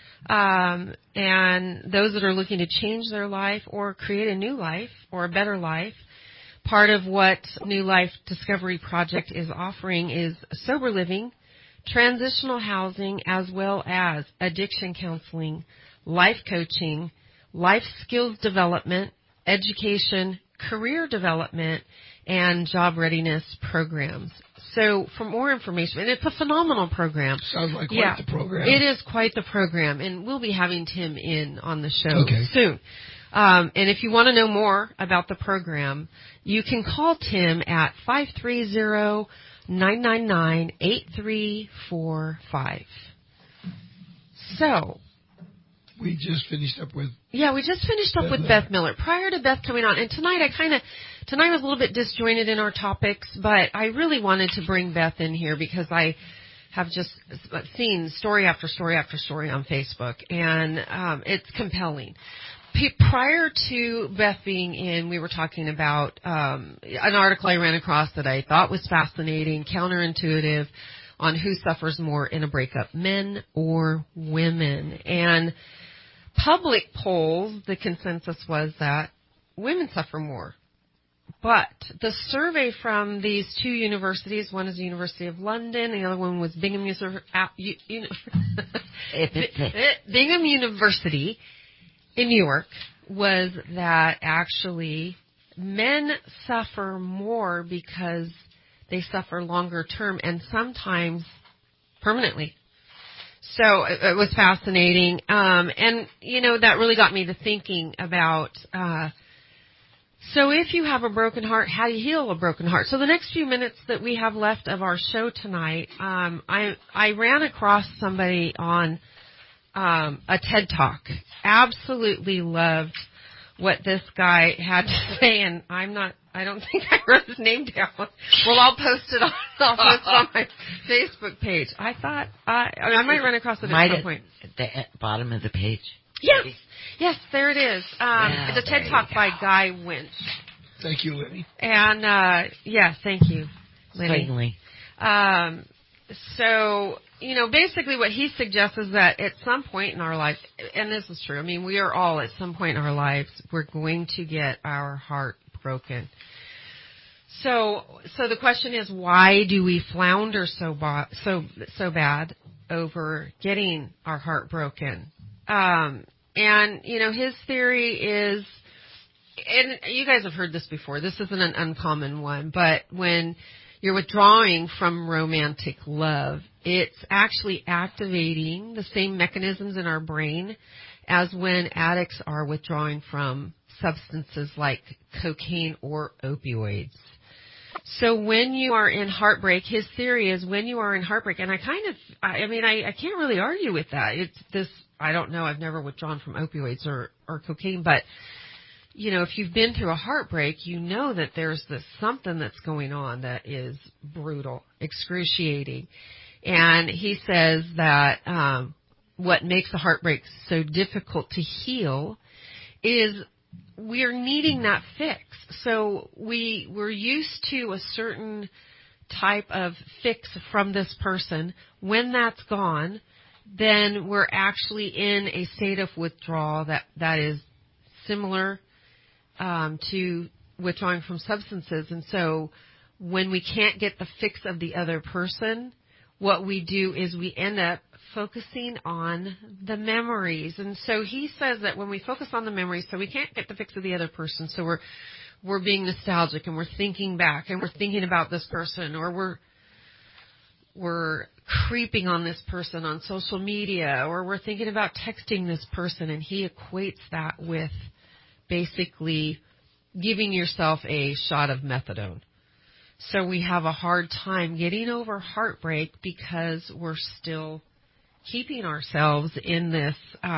Speaker 4: and those that are looking to change their life or create a new life or a better life. Part of what New Life Discovery Project is offering is sober living, transitional housing, as well as addiction counseling, life coaching, life skills development, education, career development, and job readiness programs. So for more information, and it's a phenomenal program.
Speaker 5: Sounds like quite the program.
Speaker 4: It is quite the program, and we'll be having Tim in on the show
Speaker 5: soon.
Speaker 4: And if you want to know more about the program, you can call Tim at 530-999-8345. So,
Speaker 5: We just finished up with...
Speaker 4: Yeah, we just finished up with Beth Miller. Prior to Beth coming on, and tonight tonight was a little bit disjointed in our topics, but I really wanted to bring Beth in here because I have just seen story after story after story on Facebook, and it's compelling. Prior to Beth being in, we were talking about an article I ran across that I thought was fascinating, counterintuitive, on who suffers more in a breakup, men or women. And public polls, the consensus was that women suffer more. But the survey from these two universities, one is the University of London, the other one was Bingham Bingham University in New York, was that actually men suffer more because they suffer longer term and sometimes permanently. So it was fascinating. And, that really got me to thinking about, so if you have a broken heart, how do you heal a broken heart? So the next few minutes that we have left of our show tonight, I ran across somebody on a TED Talk. Absolutely loved what this guy had to say, and I don't think I wrote his name down. Well, I'll post it on my Facebook page. I thought I might run across it at some point.
Speaker 6: The bottom of the page.
Speaker 4: Yes, there it is. It's a TED Talk by Guy Winch.
Speaker 5: Thank you, Lenny.
Speaker 4: And thank you, Lenny.
Speaker 6: Certainly.
Speaker 4: So, basically what he suggests is that at some point in our life, and this is true, I mean, we are all at some point in our lives, we're going to get our heart broken. So the question is, why do we flounder so bad over getting our heart broken? And his theory is, and you guys have heard this before, this isn't an uncommon one, but when you're withdrawing from romantic love, it's actually activating the same mechanisms in our brain as when addicts are withdrawing from substances like cocaine or opioids. So when you are in heartbreak, his theory is when you are in heartbreak, and I can't really argue with that. It's this, I don't know, I've never withdrawn from opioids or cocaine, but if you've been through a heartbreak, you know that there's this something that's going on that is brutal, excruciating. And he says that what makes a heartbreak so difficult to heal is we're needing that fix. So we're used to a certain type of fix from this person. When that's gone, then we're actually in a state of withdrawal that is similar to withdrawing from substances. And so when we can't get the fix of the other person, what we do is we end up focusing on the memories. And so he says that when we focus on the memories, so we can't get the fix of the other person, so we're being nostalgic and we're thinking back and we're thinking about this person, or we're creeping on this person on social media, or we're thinking about texting this person, and he equates that with basically giving yourself a shot of methadone. So we have a hard time getting over heartbreak because we're still keeping ourselves in this,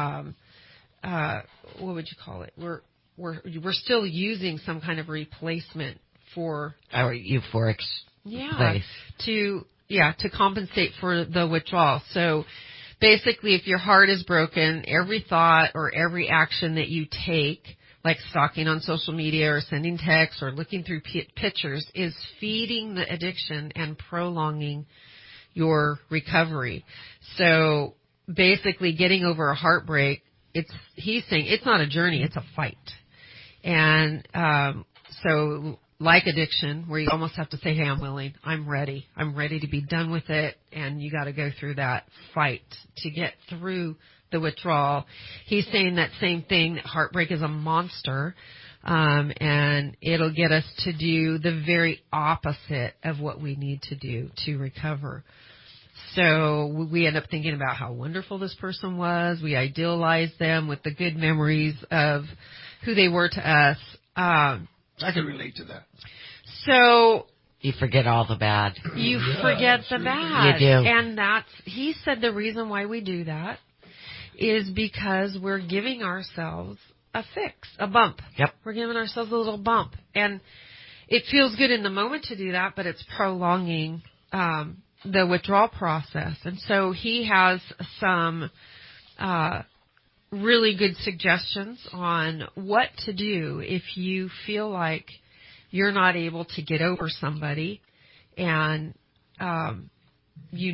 Speaker 4: what would you call it? We're still using some kind of replacement for
Speaker 6: our euphoric place.
Speaker 4: To compensate for the withdrawal. So basically, if your heart is broken, every thought or every action that you take, like stalking on social media or sending texts or looking through pictures, is feeding the addiction and prolonging your recovery. So basically, getting over a heartbreak, he's saying it's not a journey, it's a fight. And so like addiction, where you almost have to say, hey, I'm willing, I'm ready to be done with it, and you got to go through that fight to get through the withdrawal. He's saying that same thing, that heartbreak is a monster, and it'll get us to do the very opposite of what we need to do to recover. So we end up thinking about how wonderful this person was. We idealize them with the good memories of who they were to us.
Speaker 5: I can relate to that.
Speaker 6: So you forget all the bad.
Speaker 4: Forget the bad.
Speaker 6: You do.
Speaker 4: And he said the reason why we do that is because we're giving ourselves a fix, a bump.
Speaker 6: Yep.
Speaker 4: We're giving ourselves a little bump. And it feels good in the moment to do that, but it's prolonging the withdrawal process. And so he has some really good suggestions on what to do if you feel like you're not able to get over somebody, and you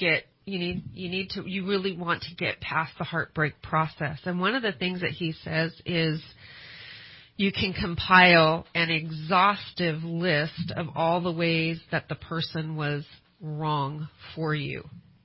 Speaker 4: really want to get past the heartbreak process. And one of the things that he says is you can compile an exhaustive list of all the ways that the person was wrong for you.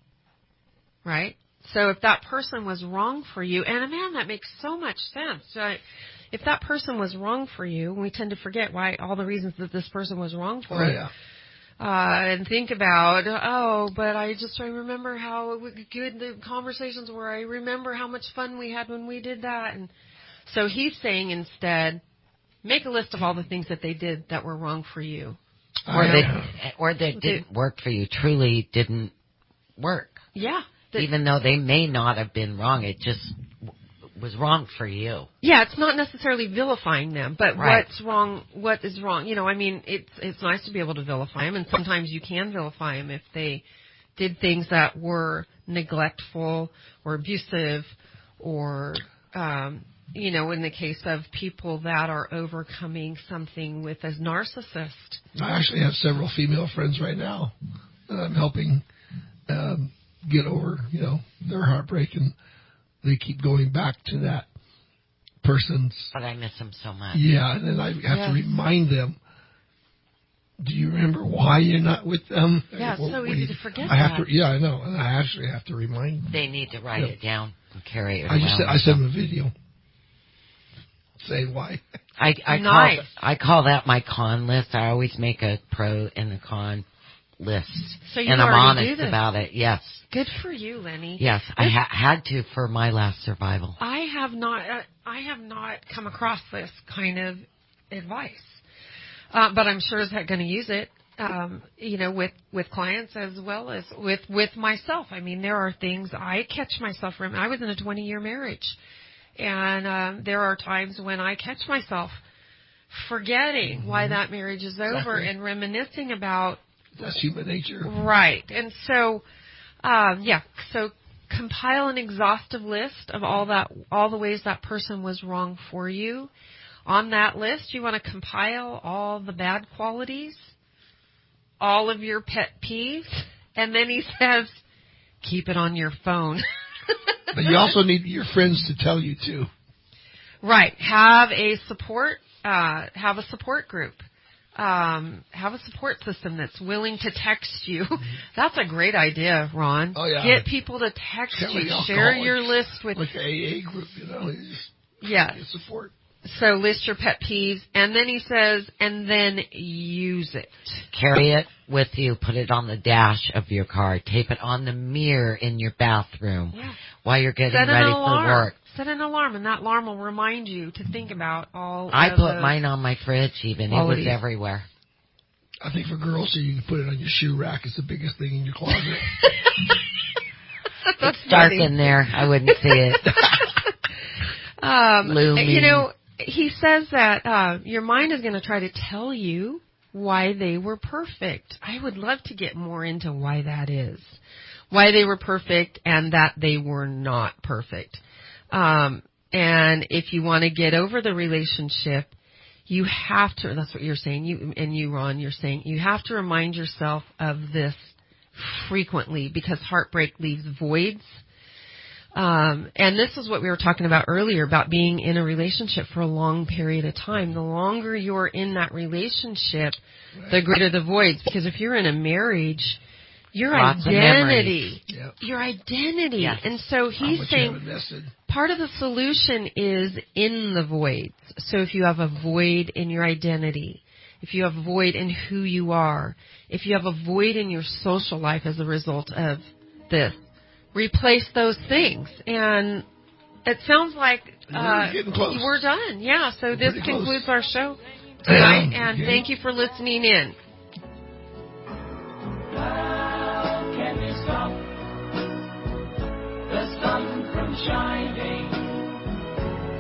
Speaker 4: Right? So if that person was wrong for you, and man, that makes so much sense. Right? If that person was wrong for you, and we tend to forget why all the reasons that this person was wrong for you.
Speaker 5: Yeah.
Speaker 4: And think about, but I remember how good the conversations were. I remember how much fun we had when we did that. And so he's saying instead, make a list of all the things that they did that were wrong for you.
Speaker 6: Or that didn't work for you, truly didn't work.
Speaker 4: Yeah.
Speaker 6: Even though they may not have been wrong, it just was wrong for you.
Speaker 4: Yeah, it's not necessarily vilifying them, but
Speaker 6: right.
Speaker 4: What's wrong, what is wrong. It's nice to be able to vilify them, and sometimes you can vilify them if they did things that were neglectful or abusive or, in the case of people that are overcoming something with a narcissist.
Speaker 5: I actually have several female friends right now that I'm helping get over, their heartbreak, and they keep going back to that person's.
Speaker 6: But I miss them so much.
Speaker 5: Yeah, and then I have to remind them. Do you remember why you're not with them?
Speaker 4: Yeah, it's so easy to forget.
Speaker 5: I know, and I actually have to remind them.
Speaker 6: They need to write it down and carry it.
Speaker 5: I send them a video saying why.
Speaker 6: I call that my con list. I always make a pro and a con list, and I'm honest about it. Yes.
Speaker 4: Good for you, Lenny.
Speaker 6: Yes, I had to for my last survival.
Speaker 4: I have not come across this kind of advice, but I'm sure I'm going to use it. With clients as well as with myself. I mean, there are things I catch myself from. I was in a 20-year marriage, and there are times when I catch myself forgetting why that marriage is over and reminiscing about.
Speaker 5: That's human nature.
Speaker 4: Right. And so, so compile an exhaustive list of all the ways that person was wrong for you. On that list, you want to compile all the bad qualities, all of your pet peeves, and then he says, keep it on your phone.
Speaker 5: But you also need your friends to tell you too.
Speaker 4: Right. Have a support group. Have a support system that's willing to text you. That's a great idea, Ron.
Speaker 5: Oh, yeah.
Speaker 4: Get people to text you. Share your list with...
Speaker 5: Like an AA group,
Speaker 4: Yes.
Speaker 5: Get support.
Speaker 4: So list your pet peeves, and then he says, and then use it.
Speaker 6: Carry it with you. Put it on the dash of your car. Tape it on the mirror in your bathroom while you're getting ready for work.
Speaker 4: Set an alarm, and that alarm will remind you to think about all
Speaker 6: I put mine on my fridge even. Qualities. It was everywhere.
Speaker 5: I think for girls, so you can put it on your shoe rack. It's the biggest thing in your closet.
Speaker 6: It's dark in there. I wouldn't see it.
Speaker 4: He says that your mind is going to try to tell you why they were perfect. I would love to get more into why that is. Why they were perfect and that they were not perfect. And if you want to get over the relationship, you have to, that's what you're saying, Ron, you're saying, you have to remind yourself of this frequently because heartbreak leaves voids. And this is what we were talking about earlier about being in a relationship for a long period of time. The longer you're in that relationship, the greater the voids. Because if you're in a marriage, your identity. Yes. And so he's saying part of the solution is in the voids. So if you have a void in your identity, if you have a void in who you are, if you have a void in your social life as a result of this, replace those things. And it sounds like we're done. Yeah, so this concludes our show tonight, and thank you for listening in.
Speaker 15: Can you stop the sun from shining?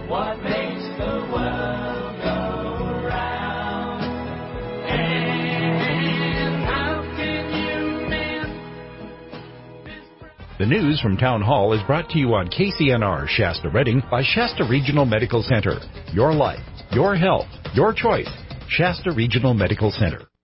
Speaker 2: what makes the world go round. And how can you mend?
Speaker 22: The news from Town Hall is brought to you on KCNR Shasta Redding by Shasta Regional Medical Center. Your life, your health, your choice. Shasta Regional Medical Center.